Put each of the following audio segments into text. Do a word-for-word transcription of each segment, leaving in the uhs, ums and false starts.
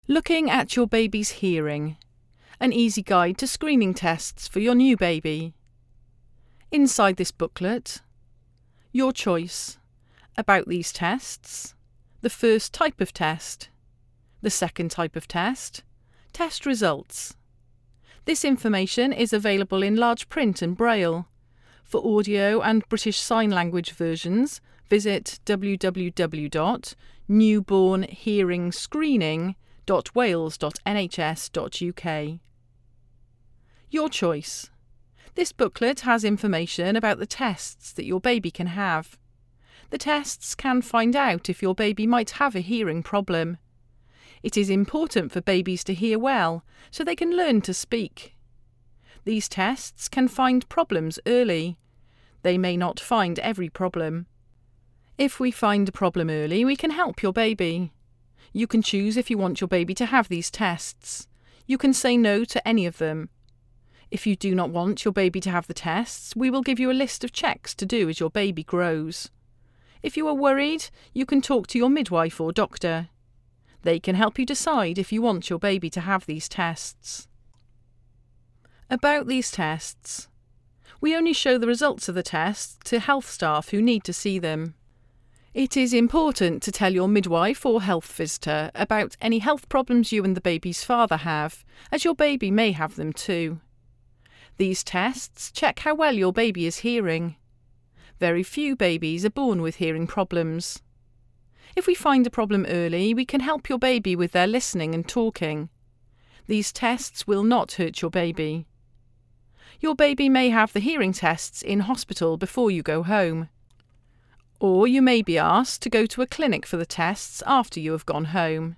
Looking at your baby's hearing. An easy guide to screening tests for your new baby. Inside this booklet, your choice, about these tests, the first type of test, the second type of test, test results. This information is available in large print and braille. For audio and British Sign Language versions, visit w w w dot newborn hearing screening dot wales dot n h s dot u k. Your choice. This booklet has information about the tests that your baby can have. The tests can find out if your baby might have a hearing problem. It is important for babies to hear well, so they can learn to speak. These tests can find problems early. They may not find every problem. If we find a problem early, we can help your baby. You can choose if you want your baby to have these tests. You can say no to any of them. If you do not want your baby to have the tests, we will give you a list of checks to do as your baby grows. If you are worried, you can talk to your midwife or doctor. They can help you decide if you want your baby to have these tests. About these tests. We only show the results of the tests to health staff who need to see them. It is important to tell your midwife or health visitor about any health problems you and the baby's father have, as your baby may have them too. These tests check how well your baby is hearing. Very few babies are born with hearing problems. If we find a problem early, we can help your baby with their listening and talking. These tests will not hurt your baby. Your baby may have the hearing tests in hospital before you go home. Or you may be asked to go to a clinic for the tests after you have gone home.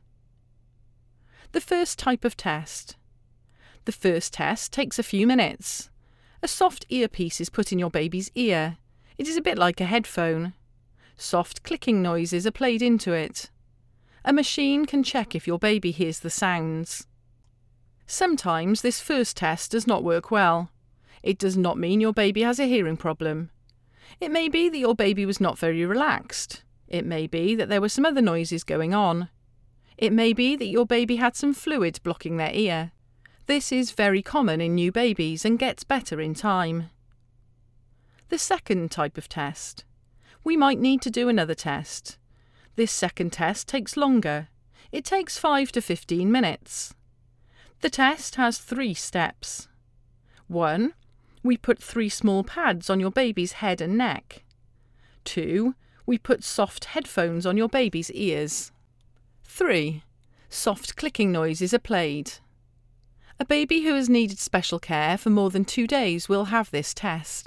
The first type of test. The first test takes a few minutes. A soft earpiece is put in your baby's ear. It is a bit like a headphone. Soft clicking noises are played into it. A machine can check if your baby hears the sounds. Sometimes this first test does not work well. It does not mean your baby has a hearing problem. It may be that your baby was not very relaxed. It may be that there were some other noises going on. It may be that your baby had some fluid blocking their ear. This is very common in new babies and gets better in time. The second type of test. We might need to do another test. This second test takes longer. It takes five to fifteen minutes. The test has three steps. One, we put three small pads on your baby's head and neck. Two, we put soft headphones on your baby's ears. Three, soft clicking noises are played. A baby who has needed special care for more than two days will have this test.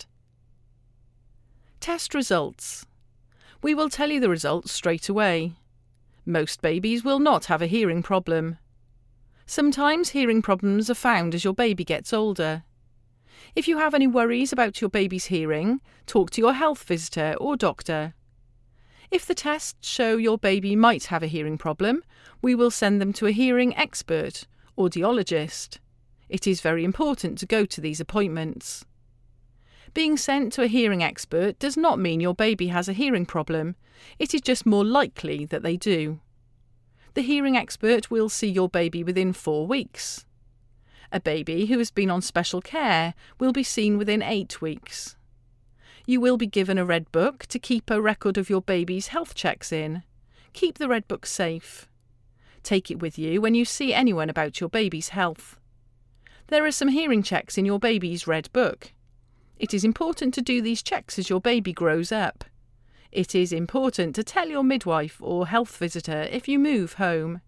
Test results. We will tell you the results straight away. Most babies will not have a hearing problem. Sometimes hearing problems are found as your baby gets older. If you have any worries about your baby's hearing, talk to your health visitor or doctor. If the tests show your baby might have a hearing problem, we will send them to a hearing expert, audiologist. It is very important to go to these appointments. Being sent to a hearing expert does not mean your baby has a hearing problem. It is just more likely that they do. The hearing expert will see your baby within four weeks. A baby who has been on special care will be seen within eight weeks. You will be given a red book to keep a record of your baby's health checks in. Keep the red book safe. Take it with you when you see anyone about your baby's health. There are some hearing checks in your baby's red book. It is important to do these checks as your baby grows up. It is important to tell your midwife or health visitor if you move home.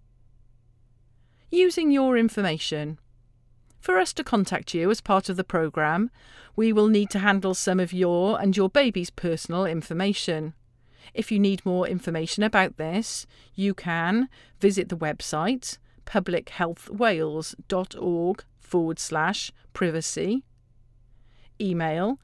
Using your information. For us to contact you as part of the programme, we will need to handle some of your and your baby's personal information. If you need more information about this, you can visit the website publichealthwales.org forward slash privacy, email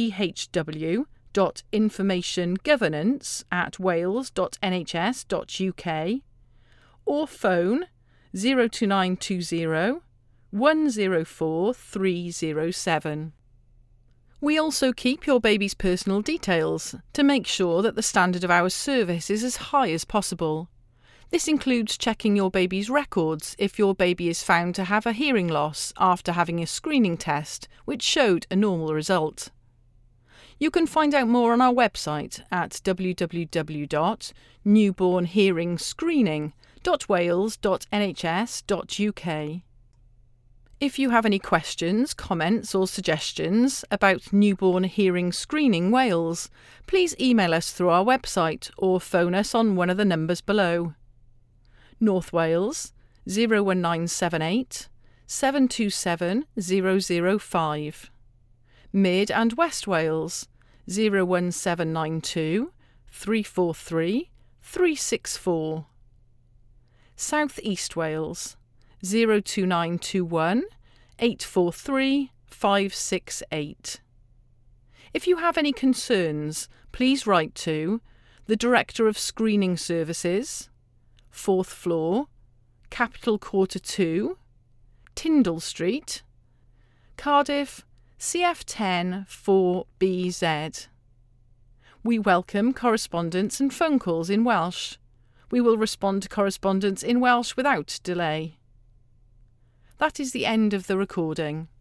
phw.informationgovernance at wales.nhs.uk, or phone zero two nine two zero one zero four three zero seven. We also keep your baby's personal details to make sure that the standard of our service is as high as possible. This includes checking your baby's records if your baby is found to have a hearing loss after having a screening test which showed a normal result. You can find out more on our website at w w w dot newborn hearing screening dot wales dot n h s dot u k. If you have any questions, comments or suggestions about newborn hearing screening Wales, please email us through our website or phone us on one of the numbers below. North Wales zero one nine seven eight seven two seven zero zero five. Mid and West Wales zero one seven nine two three four three three six four. South East Wales zero two nine two one eight four three five six eight. If you have any concerns, please write to the Director of Screening Services, fourth floor, Capital Quarter two, Tyndall Street, Cardiff, C F ten four B Z. We welcome correspondence and phone calls in Welsh. We will respond to correspondence in Welsh without delay. That is the end of the recording.